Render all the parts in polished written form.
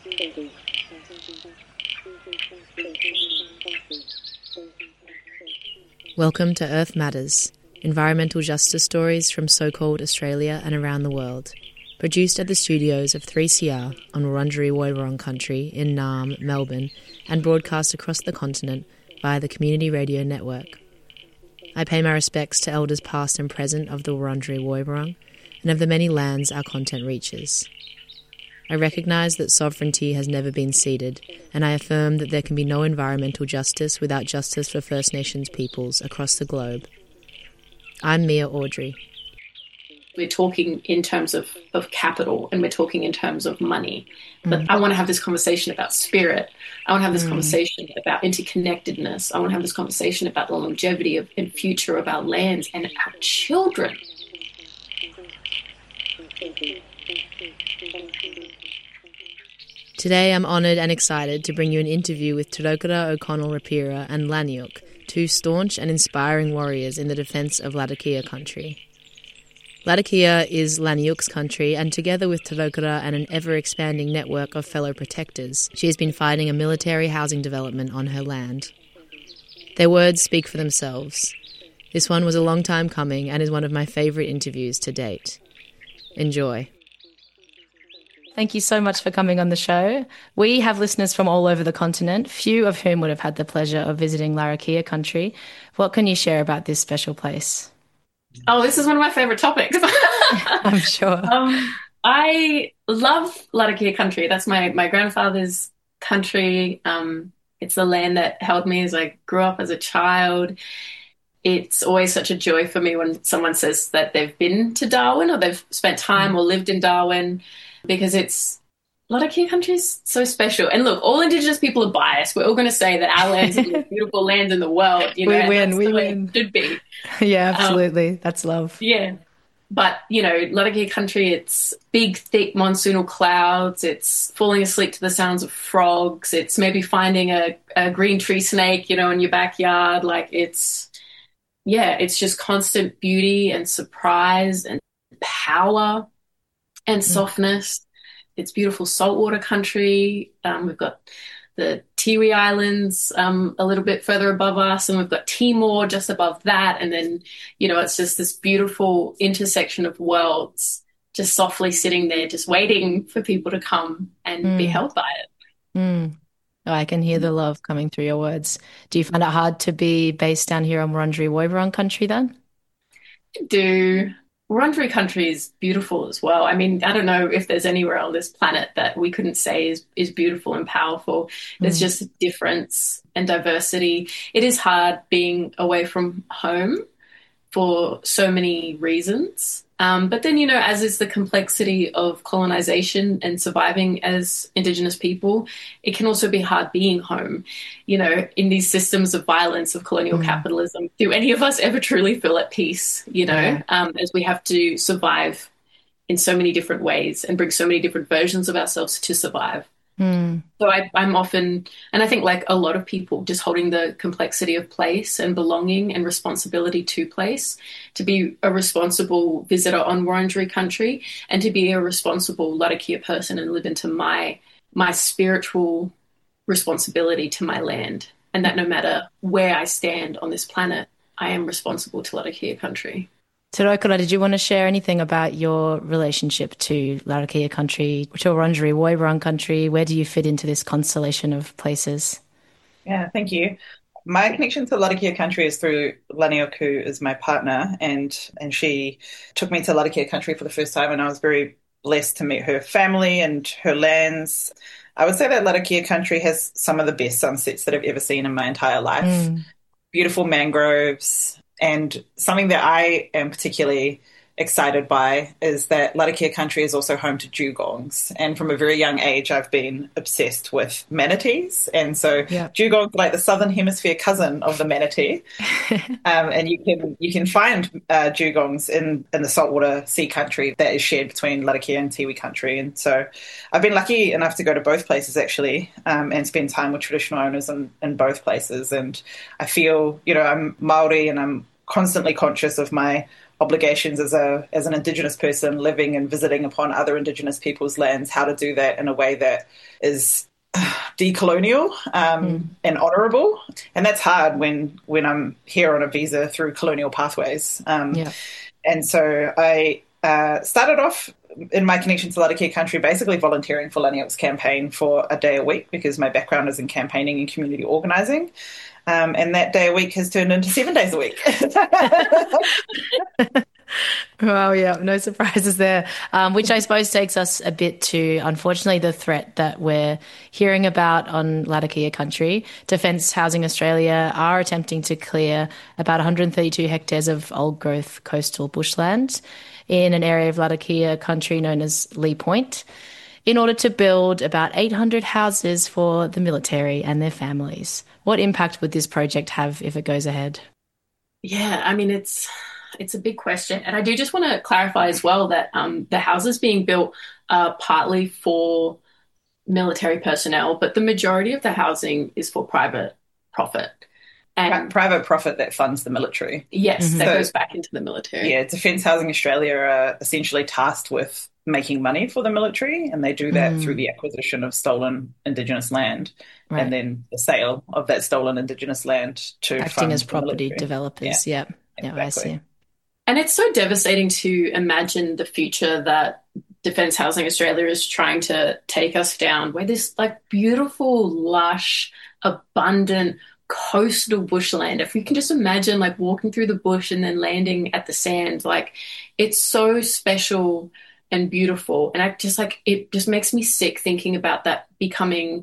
Welcome to Earth Matters, environmental justice stories from so-called Australia and around the world. Produced at the studios of 3CR on Wurundjeri Woiwurrung country in Naarm, Melbourne, and broadcast across the continent via the Community Radio Network. I pay my respects to elders past and present of the Wurundjeri Woiwurrung and of the many lands our content reaches. I recognise that sovereignty has never been ceded, and I affirm that there can be no environmental justice without justice for First Nations peoples across the globe. I'm Mia Audrey. We're talking in terms of capital, and we're talking in terms of money. But I want to have this conversation about spirit. I want to have this conversation about interconnectedness. I want to have this conversation about the longevity and future of our lands and our children. Today I'm honoured and excited to bring you an interview with Te Raukara O'Connell Rapira and Laniuk, two staunch and inspiring warriors in the defence of Latakia country. Latakia is Laniuk's country, and together with Te Raukara and an ever-expanding network of fellow protectors, she has been fighting a military housing development on her land. Their words speak for themselves. This one was a long time coming and is one of my favourite interviews to date. Enjoy. Thank you so much for coming on the show. We have listeners from all over the continent, few of whom would have had the pleasure of visiting Larrakia country. What can you share about this special place? Oh, this is one of my favourite topics. I'm sure. I love Larrakia country. That's my grandfather's country. It's the land that held me as I grew up as a child. It's always such a joy for me when someone says that they've been to Darwin or they've spent time or lived in Darwin, because Latakia country is so special. And look, all Indigenous people are biased. We're all going to say that our land's the most beautiful land in the world. You know, we win. It should be. Yeah, absolutely. That's love. Yeah. But, you know, Latakia country, it's big, thick monsoonal clouds. It's falling asleep to the sounds of frogs. It's maybe finding a green tree snake, you know, in your backyard. Like it's just constant beauty and surprise and power and softness. It's beautiful saltwater country. We've got the Tiwi Islands a little bit further above us, and we've got Timor just above that. And then, you know, it's just this beautiful intersection of worlds just softly sitting there, just waiting for people to come and be held by it. Oh, I can hear the love coming through your words. Do you find it hard to be based down here on Wurundjeri Woiwurrung country then? I do. Wurundjeri country is beautiful as well. I mean, I don't know if there's anywhere on this planet that we couldn't say is beautiful and powerful. There's just difference and diversity. It is hard being away from home for so many reasons. But then, you know, as is the complexity of colonization and surviving as Indigenous people, it can also be hard being home, you know, in these systems of violence of colonial capitalism. Do any of us ever truly feel at peace, you know, as we have to survive in so many different ways and bring so many different versions of ourselves to survive? So I'm often, and I think like a lot of people, just holding the complexity of place and belonging and responsibility to place, to be a responsible visitor on Wurundjeri country and to be a responsible Latakia person and live into my spiritual responsibility to my land. And that no matter where I stand on this planet, I am responsible to Latakia country. Te Raukara, did you want to share anything about your relationship to Larrakia country, to Wurundjeri Woiwurrung country? Where do you fit into this constellation of places? Yeah, thank you. My connection to Latakia country is through Laniuk, who is my partner, and she took me to Latakia country for the first time, and I was very blessed to meet her family and her lands. I would say that Latakia country has some of the best sunsets that I've ever seen in my entire life. Beautiful mangroves. And something that I am particularly excited by is that Latakia country is also home to dugongs. And from a very young age, I've been obsessed with manatees. And so dugongs are like the southern hemisphere cousin of the manatee. And you can find dugongs in the saltwater sea country that is shared between Latakia and Tiwi country. And so I've been lucky enough to go to both places actually, and spend time with traditional owners in both places. And I feel, you know, I'm Māori and I'm constantly conscious of my obligations as an Indigenous person living and visiting upon other Indigenous people's lands, how to do that in a way that is decolonial and honourable. And that's hard when I'm here on a visa through colonial pathways. And so I started off in my connection to Latakia Country basically volunteering for Laniok's campaign for a day a week because my background is in campaigning and community organising. And that day a week has turned into 7 days a week. Well, yeah, no surprises there, which I suppose takes us a bit to, unfortunately, the threat that we're hearing about on Latakia Country. Defence Housing Australia are attempting to clear about 132 hectares of old-growth coastal bushland in an area of Latakia Country known as Lee Point in order to build about 800 houses for the military and their families. What impact would this project have if it goes ahead? Yeah, I mean, it's a big question. And I do just want to clarify as well that the houses being built are partly for military personnel, but the majority of the housing is for private profit. And private profit that funds the military. Yes, that goes back into the military. Yeah, Defence Housing Australia are essentially tasked with making money for the military, and they do that through the acquisition of stolen Indigenous land and then the sale of that stolen Indigenous land to acting as property military developers. Yeah, exactly. I see. And it's so devastating to imagine the future that Defence Housing Australia is trying to take us down, where this like beautiful, lush, abundant coastal bushland, if we can just imagine like walking through the bush and then landing at the sand, like it's so special and beautiful. And I just like, it just makes me sick thinking about that becoming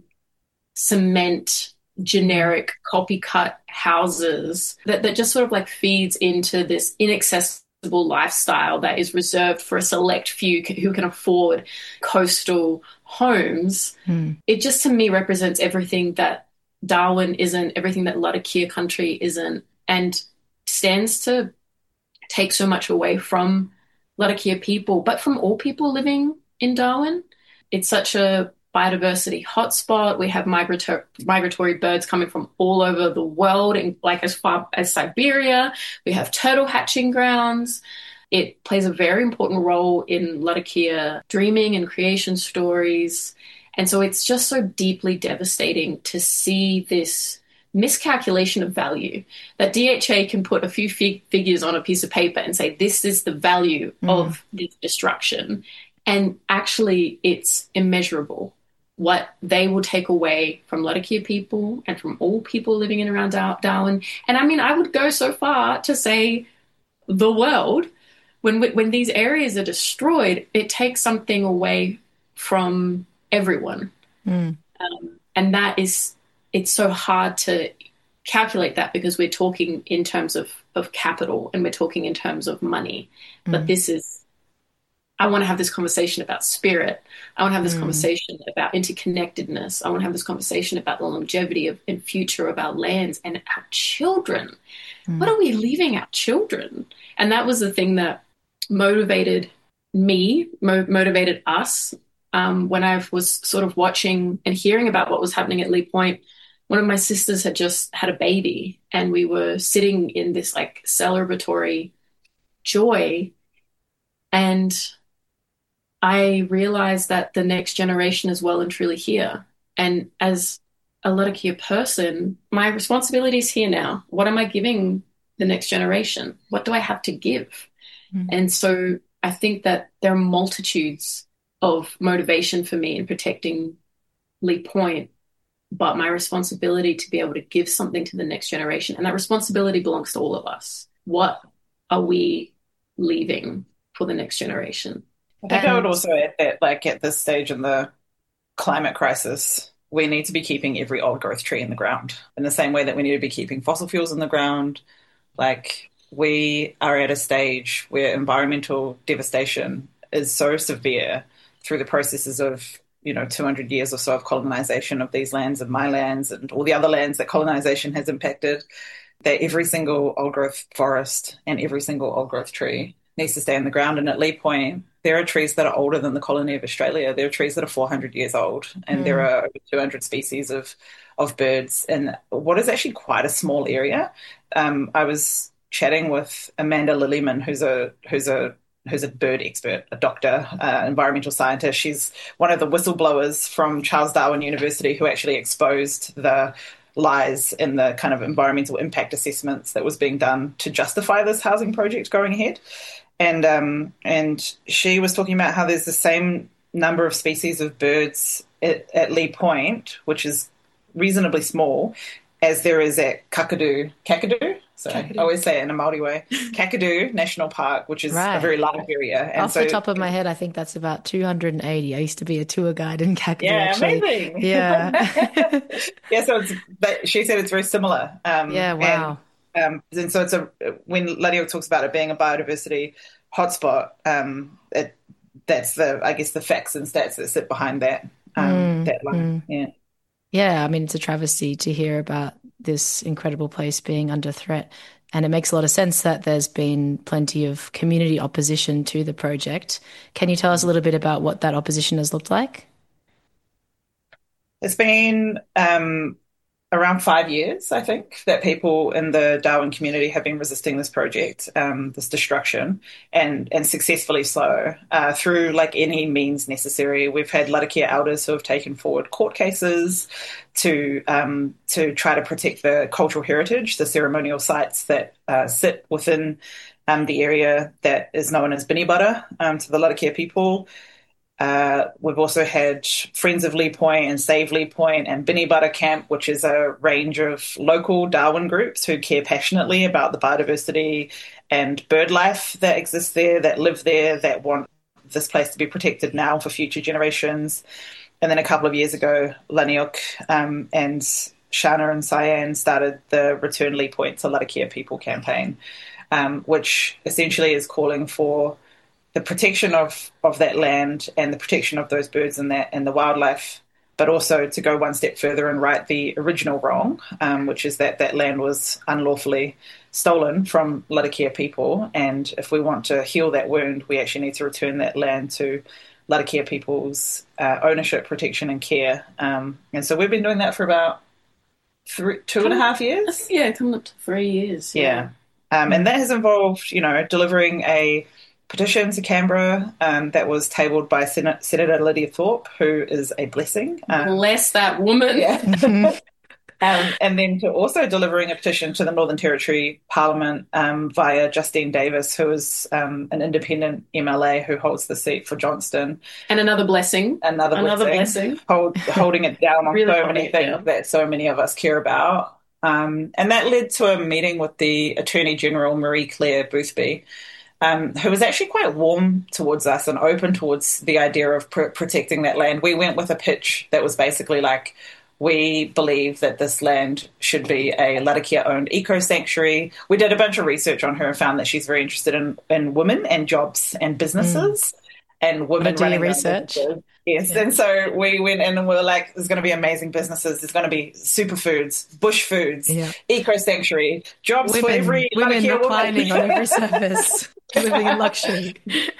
cement, generic copycat houses that just sort of like feeds into this inaccessible lifestyle that is reserved for a select few who can afford coastal homes. It just to me represents everything that Darwin isn't, everything that Latakia Country isn't, and stands to take so much away from Latakia people, but from all people living in Darwin. It's such a biodiversity hotspot. We have migratory birds coming from all over the world, like as far as Siberia. We have turtle hatching grounds. It plays a very important role in Latakia dreaming and creation stories. And so it's just so deeply devastating to see this miscalculation of value, that DHA can put a few figures on a piece of paper and say, this is the value of this destruction. And actually, it's immeasurable what they will take away from Latakia people and from all people living in around Darwin. And I mean, I would go so far to say the world, when these areas are destroyed, it takes something away from everyone. And that is, it's so hard to calculate that because we're talking in terms of capital and we're talking in terms of money. But this is, I want to have this conversation about spirit. I want to have this conversation about interconnectedness. I want to have this conversation about the longevity and future of our lands and our children. What are we leaving our children? And that was the thing that motivated me, motivated us. When I was sort of watching and hearing about what was happening at Lee Point, one of my sisters had just had a baby and we were sitting in this like celebratory joy. And I realized that the next generation is well and truly here. And as a Latakia person, my responsibility is here now. What am I giving the next generation? What do I have to give? And so I think that there are multitudes of motivation for me in protecting Lee Point, but my responsibility to be able to give something to the next generation, and that responsibility belongs to all of us. What are we leaving for the next generation? I think I would also add that, like, at this stage in the climate crisis, we need to be keeping every old growth tree in the ground in the same way that we need to be keeping fossil fuels in the ground. Like, we are at a stage where environmental devastation is so severe through the processes of, 200 years or so of colonization of these lands and my lands and all the other lands that colonization has impacted, that every single old growth forest and every single old growth tree needs to stay in the ground. And at Lee Point, there are trees that are older than the colony of Australia. There are trees that are 400 years old, and there are over 200 species of birds in what is actually quite a small area. I was chatting with Amanda Lillyman, who's a bird expert, a doctor, environmental scientist. She's one of the whistleblowers from Charles Darwin University who actually exposed the lies in the kind of environmental impact assessments that was being done to justify this housing project going ahead. And she was talking about how there's the same number of species of birds at Lee Point, which is reasonably small, as there is at Kakadu. So Kakadu. I always say it in a Māori way. Kakadu National Park, which is a very large area. And off the top of my head, I think that's about 280. I used to be a tour guide in Kakadu. Yeah, actually. Amazing. Yeah. Yeah, so she said it's very similar. Yeah, wow. And so when Laniok talks about it being a biodiversity hotspot, that's the facts and stats that sit behind that line. Yeah. Yeah, I mean, it's a travesty to hear about this incredible place being under threat. And it makes a lot of sense that there's been plenty of community opposition to the project. Can you tell us a little bit about what that opposition has looked like? It's been around 5 years, I think, that people in the Darwin community have been resisting this project, this destruction, and successfully so, through like any means necessary. We've had Larakia elders who have taken forward court cases to try to protect the cultural heritage, the ceremonial sites that sit within the area that is known as Binibara to the Larakia people. We've also had Friends of Lee Point and Save Lee Point and Binibara Camp, which is a range of local Darwin groups who care passionately about the biodiversity and bird life that exists there, that live there, that want this place to be protected now for future generations. And then a couple of years ago, Laniok and Shana and Cyan started the Return Lee Point to Larakia People campaign, which essentially is calling for the protection of that land and the protection of those birds and the wildlife, but also to go one step further and right the original wrong, which is that land was unlawfully stolen from Larakia people. And if we want to heal that wound, we actually need to return that land to Larakia people's ownership, protection and care. And so we've been doing that for about 2.5 years. Yeah, coming up to 3 years. Yeah. And that has involved, delivering a petition to Canberra that was tabled by Senator Lydia Thorpe, who is a blessing. Bless that woman. Yeah. And then to also delivering a petition to the Northern Territory Parliament via Justine Davis, who is an independent MLA who holds the seat for Johnston. And another blessing. Another blessing. Holding it down on really so many things that so many of us care about. And that led to a meeting with the Attorney General, Marie-Claire Boothby, who was actually quite warm towards us and open towards the idea of protecting that land. We went with a pitch that was basically like, we believe that this land should be a Larakia-owned eco-sanctuary. We did a bunch of research on her and found that she's very interested in women and jobs and businesses and women running research. Yes, yeah. And so we went in and we were like, there's going to be amazing businesses. There's going to be superfoods, bush foods, eco-sanctuary, jobs for every Larakia reclining on every surface, living in luxury.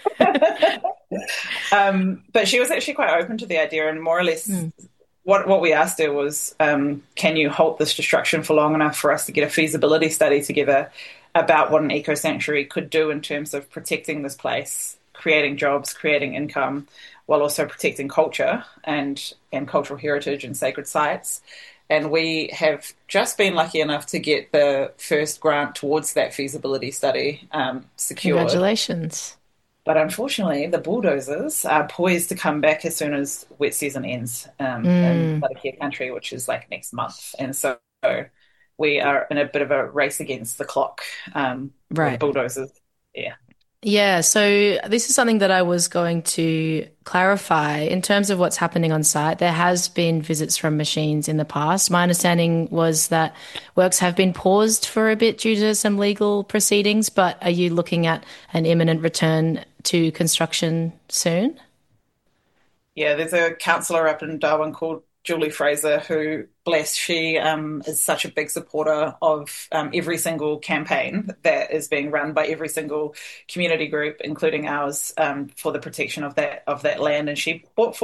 But she was actually quite open to the idea, and more or less what we asked her was, can you halt this destruction for long enough for us to get a feasibility study together about what an eco-sanctuary could do in terms of protecting this place, creating jobs, creating income, while also protecting culture and cultural heritage and sacred sites. And we have just been lucky enough to get the first grant towards that feasibility study secured. Congratulations. But unfortunately, the bulldozers are poised to come back as soon as wet season ends in Larakia country, which is like next month. And so we are in a bit of a race against the clock with bulldozers. Yeah. Yeah, so this is something that I was going to clarify. In terms of what's happening on site, there has been visits from machines in the past. My understanding was that works have been paused for a bit due to some legal proceedings, but are you looking at an imminent return to construction soon? Yeah, there's a councillor up in Darwin called Julie Fraser, who, bless, she is such a big supporter of every single campaign that is being run by every single community group, including ours, for the protection of that land. And she brought forward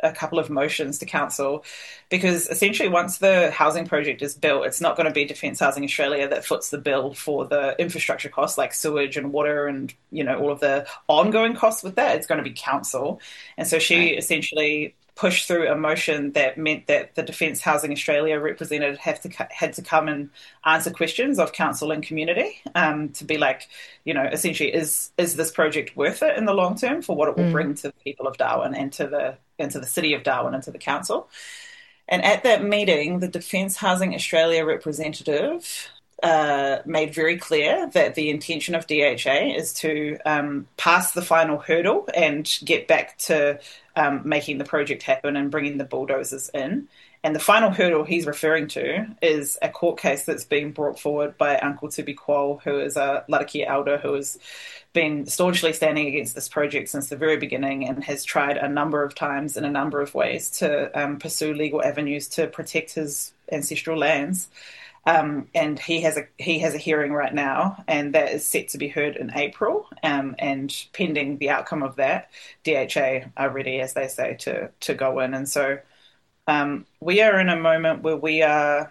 a couple of motions to council, because essentially once the housing project is built, it's not going to be Defence Housing Australia that foots the bill for the infrastructure costs like sewage and water and, all of the ongoing costs with that. It's going to be council. And so she essentially pushed through a motion that meant that the Defence Housing Australia representative had to come and answer questions of council and community, to be like, essentially, is this project worth it in the long term for what it will bring to the people of Darwin and to the city of Darwin and to the council. And at that meeting, the Defence Housing Australia representative made very clear that the intention of DHA is to pass the final hurdle and get back to making the project happen and bringing the bulldozers in. And the final hurdle he's referring to is a court case that's being brought forward by Uncle Tubi Kuol, who is a Larakia elder who has been staunchly standing against this project since the very beginning and has tried a number of times in a number of ways to pursue legal avenues to protect his ancestral lands. And he has a hearing right now, and that is set to be heard in April. And pending the outcome of that, DHA are ready, as they say, to go in. And so we are in a moment where we are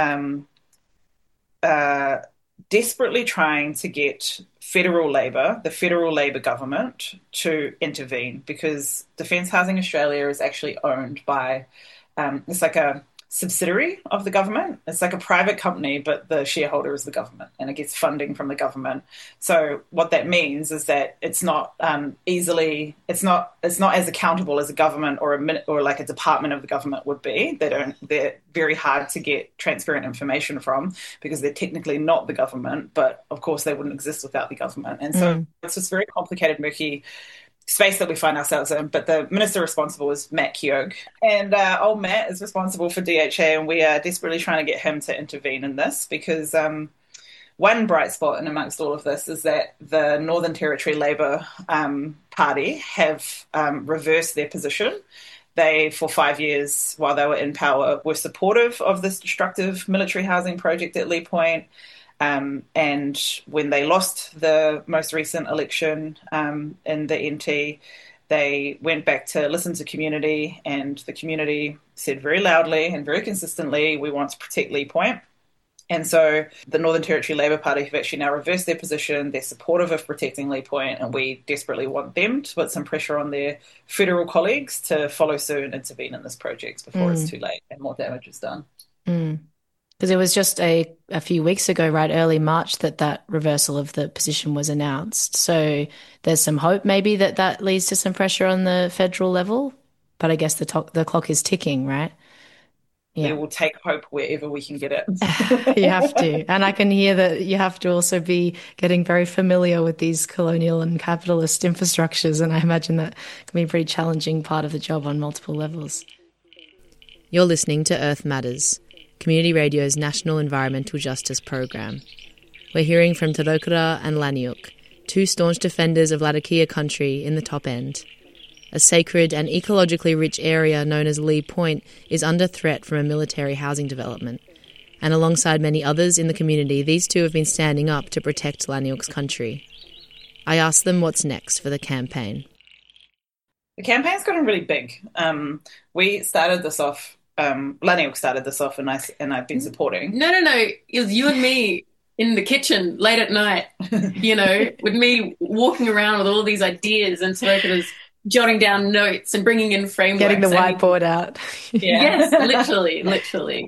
desperately trying to get the federal Labor government, to intervene, because Defence Housing Australia is actually owned by it's like a subsidiary of the government. It's like a private company, but the shareholder is the government, and it gets funding from the government. So what that means is that it's not it's not as accountable as a government or like a department of the government would be. They're very hard to get transparent information from because they're technically not the government, but of course they wouldn't exist without the government. And so it's this very complicated, murky space that we find ourselves in. But the minister responsible is Matt Keogh, and old Matt is responsible for DHA, and we are desperately trying to get him to intervene in this, because one bright spot in amongst all of this is that the Northern Territory Labor Party have reversed their position. They, for 5 years while they were in power, were supportive of this destructive military housing project at Lee Point. And when they lost the most recent election in the NT, they went back to listen to community, and the community said very loudly and very consistently, we want to protect Lee Point. And so the Northern Territory Labor Party have actually now reversed their position. They're supportive of protecting Lee Point, and we desperately want them to put some pressure on their federal colleagues to follow suit and intervene in this project before it's too late and more damage is done. Because it was just a few weeks ago, right, early March, that reversal of the position was announced. So there's some hope maybe that leads to some pressure on the federal level. But I guess the clock is ticking, right? Yeah. We will take hope wherever we can get it. You have to. And I can hear that you have to also be getting very familiar with these colonial and capitalist infrastructures. And I imagine that can be a pretty challenging part of the job on multiple levels. You're listening to Earth Matters, Community Radio's National Environmental Justice Program. We're hearing from Te Raukara and Laniuk, two staunch defenders of Larakia country in the top end. A sacred and ecologically rich area known as Lee Point is under threat from a military housing development. And alongside many others in the community, these two have been standing up to protect Laniuk's country. I asked them what's next for the campaign. The campaign's gotten really big. We started this off. Laniuk started this off, and I've been supporting. No. It was you and me in the kitchen late at night, with me walking around with all these ideas, and Sorokata's jotting down notes and bringing in frameworks. Getting the whiteboard out. Yes, literally.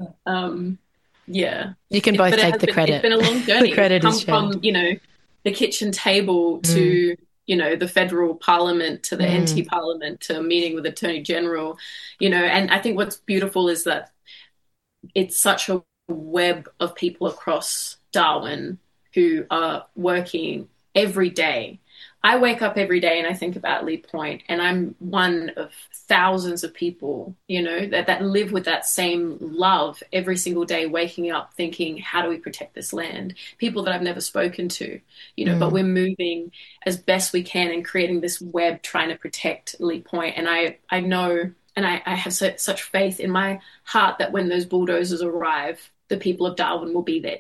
Yeah. You can both take the credit. It's been a long journey. The credit is from, the kitchen table to the federal parliament, to the NT parliament, to a meeting with the Attorney General, and I think what's beautiful is that it's such a web of people across Darwin who are working every day. I wake up every day and I think about Lee Point, and I'm one of thousands of people, that live with that same love every single day, waking up thinking, how do we protect this land? People that I've never spoken to, but we're moving as best we can and creating this web trying to protect Lee Point. And I know, and I have such faith in my heart that when those bulldozers arrive, the people of Darwin will be there too.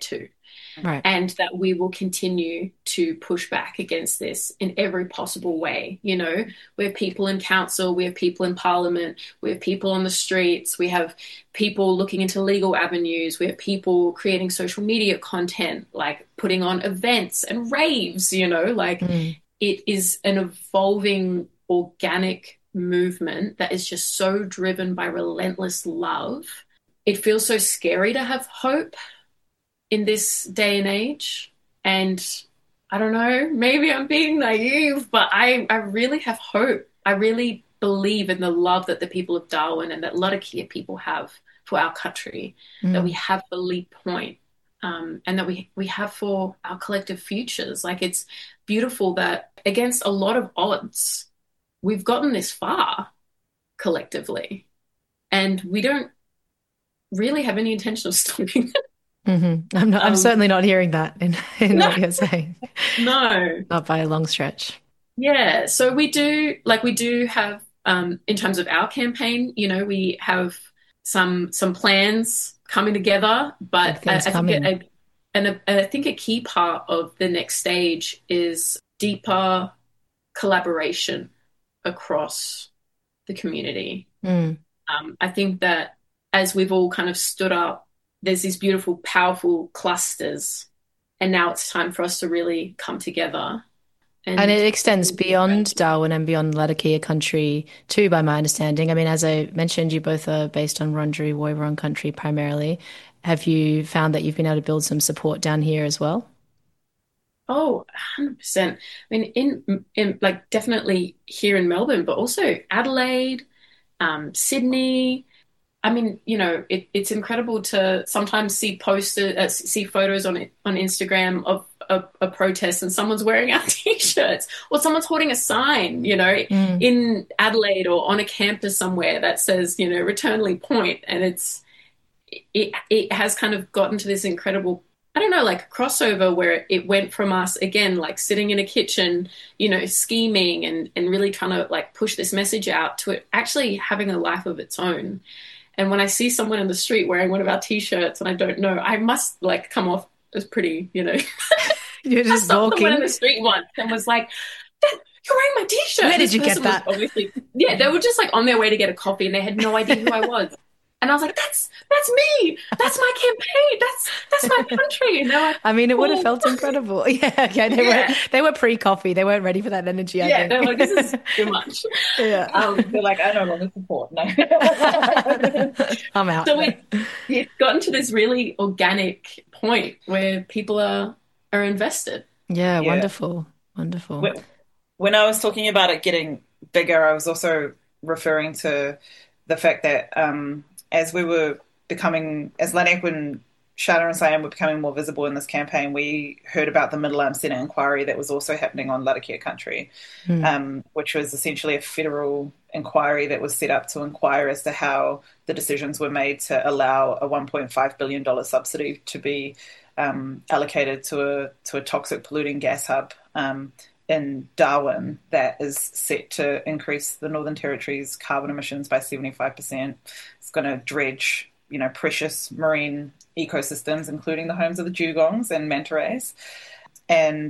Right. and that we will continue to push back against this in every possible way. You know, we have people in council, we have people in parliament, we have people on the streets, we have people looking into legal avenues, we have people creating social media content, like putting on events and raves, you know, like it is an evolving organic movement that is just so driven by relentless love. It feels so scary to have hope in this day and age. And I don't know, maybe I'm being naive, but I really have hope. I really believe in the love that the people of Darwin and that Latakia people have for our country, that we have for Lee Point, and that we have for our collective futures. Like, it's beautiful that against a lot of odds, we've gotten this far collectively, and we don't really have any intention of stopping it. I'm certainly not hearing that in No. what you're saying. No. Not by a long stretch. Yeah. So we do have, in terms of our campaign, you know, we have some plans coming together, but I think a key part of the next stage is deeper collaboration across the community. I think that as we've all kind of stood up, there's these beautiful, powerful clusters, and now it's time for us to really come together. And it extends beyond Darwin and beyond Latakia country too, by my understanding. I mean, as I mentioned, you both are based on Wurundjeri Woi-wurrung country primarily. Have you found that you've been able to build some support down here as well? Oh, 100%. I mean, in like definitely here in Melbourne, but also Adelaide, Sydney. I mean, you know, it's incredible to sometimes see photos on Instagram of a protest and someone's wearing our t-shirts, or someone's holding a sign, you know, in Adelaide or on a campus somewhere that says, you know, Return Lee Point. And it has kind of gotten to this incredible, I don't know, like crossover where it went from us, again, like sitting in a kitchen, you know, scheming and really trying to like push this message out, to it actually having a life of its own. And when I see someone in the street wearing one of our t-shirts and I don't know, I must like come off as pretty, you know. You're just walking. Someone in the street once and was like, "You're wearing my t-shirt." Where did you get that? Obviously, yeah, they were just like on their way to get a coffee and they had no idea who I was. And I was like, that's me. That's my campaign. That's my country. And like, I mean, it would have felt incredible. Yeah. They were pre-coffee. They weren't ready for that energy. I think. They were like, this is too much. Yeah. They're like, I no longer support. No. I'm out. So it's gotten to this really organic point where people are invested. Yeah, wonderful. When I was talking about it getting bigger, I was also referring to the fact that as we were becoming, as Laniak and Shana and Sian were becoming more visible in this campaign, we heard about the Middle Arm Senate inquiry that was also happening on Latakia country, which was essentially a federal inquiry that was set up to inquire as to how the decisions were made to allow a $1.5 billion subsidy to be allocated to a toxic polluting gas hub in Darwin that is set to increase the Northern Territory's carbon emissions by 75%. It's going to dredge, you know, precious marine ecosystems, including the homes of the dugongs and manta rays. And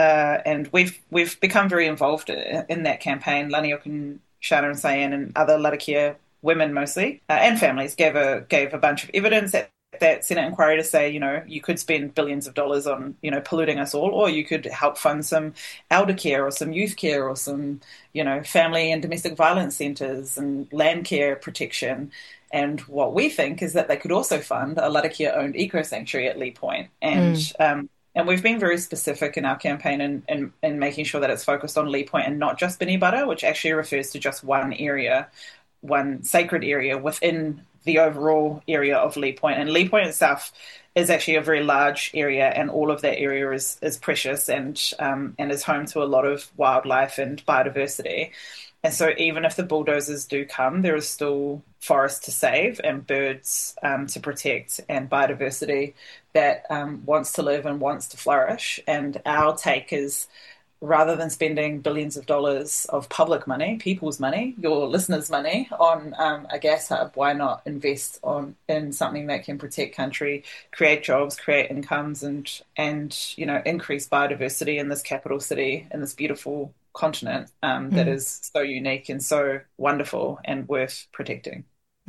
we've become very involved in that campaign. Laniok and Shana and Sian and other Latakia women mostly and families gave a bunch of evidence at that Senate inquiry to say, you know, you could spend billions of dollars on, you know, polluting us all, or you could help fund some elder care or some youth care or some, you know, family and domestic violence centres and land care protection. And what we think is that they could also fund a Latakia-owned eco-sanctuary at Lee Point. And we've been very specific in our campaign in making sure that it's focused on Lee Point and not just Bini Butter, which actually refers to just one area, one sacred area within the overall area of Lee Point. And Lee Point itself is actually a very large area, and all of that area is precious and is home to a lot of wildlife and biodiversity. And so even if the bulldozers do come, there is still forest to save and birds to protect and biodiversity that wants to live and wants to flourish. And our take is rather than spending billions of dollars of public money, people's money, your listeners' money on a gas hub, why not invest in something that can protect country, create jobs, create incomes, and increase biodiversity in this capital city, in this beautiful continent that is so unique and so wonderful and worth protecting.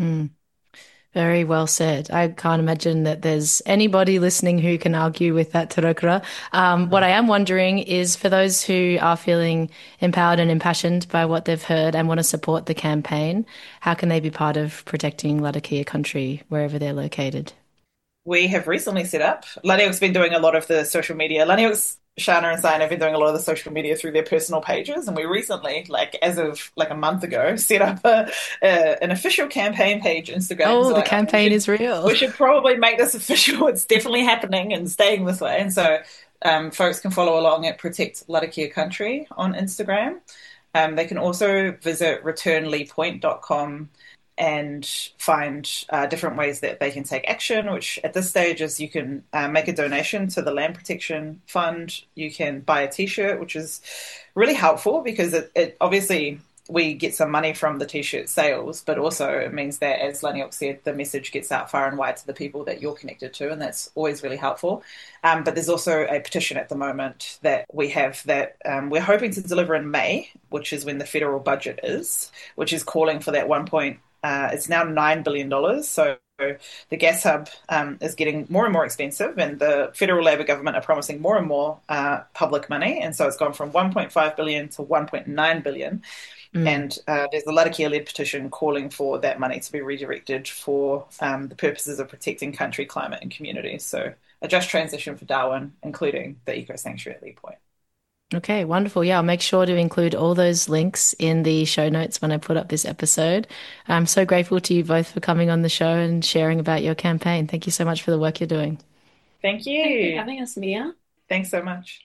Very well said. I can't imagine that there's anybody listening who can argue with that, Te Raukara. What I am wondering is, for those who are feeling empowered and impassioned by what they've heard and want to support the campaign, how can they be part of protecting Latakia country wherever they're located? We have recently set up. Laniok's been doing a lot of the social media. Shana and Zion have been doing a lot of the social media through their personal pages, and we recently, as of a month ago, set up an official campaign page Instagram. Oh, the campaign is real. We should probably make this official. It's definitely happening and staying this way. And so folks can follow along at Protect Latakia Country on Instagram. They can also visit returnleepoint.com and find different ways that they can take action, which at this stage is you can make a donation to the Land Protection Fund. You can buy a T-shirt, which is really helpful because it obviously we get some money from the T-shirt sales, but also it means that, as Laniok said, the message gets out far and wide to the people that you're connected to, and that's always really helpful. But there's also a petition at the moment that we have that we're hoping to deliver in May, which is when the federal budget is, which is calling for that it's now $9 billion. So the gas hub is getting more and more expensive, and the federal Labor government are promising more and more public money. And so it's gone from $1.5 billion to $1.9 billion. And there's a Latakia-led petition calling for that money to be redirected for the purposes of protecting country, climate and communities. So a just transition for Darwin, including the Eco Sanctuary at Lee Point. Okay, wonderful. Yeah, I'll make sure to include all those links in the show notes when I put up this episode. I'm so grateful to you both for coming on the show and sharing about your campaign. Thank you so much for the work you're doing. Thank you. Thank you for having us, Mia. Thanks so much.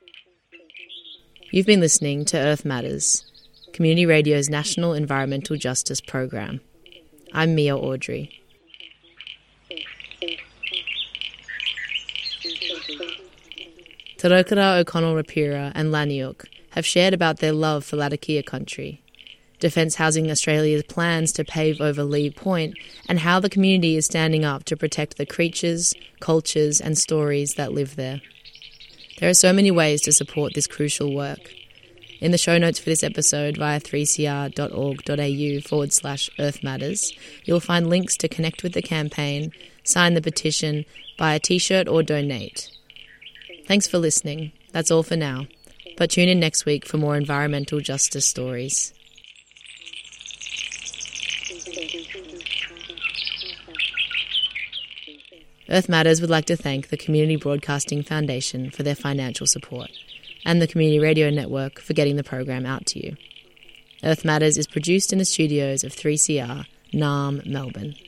You've been listening to Earth Matters, Community Radio's National Environmental Justice Program. I'm Mia Audrey. Te Raukara O'Connell-Rapira and Laniok have shared about their love for Latakia country, Defence Housing Australia's plans to pave over Lee Point, and how the community is standing up to protect the creatures, cultures and stories that live there. There are so many ways to support this crucial work. In the show notes for this episode via 3cr.org.au/Earth Matters, you'll find links to connect with the campaign, sign the petition, buy a t-shirt or donate. Thanks for listening. That's all for now. But tune in next week for more environmental justice stories. Earth Matters would like to thank the Community Broadcasting Foundation for their financial support, and the Community Radio Network for getting the program out to you. Earth Matters is produced in the studios of 3CR, Naarm, Melbourne.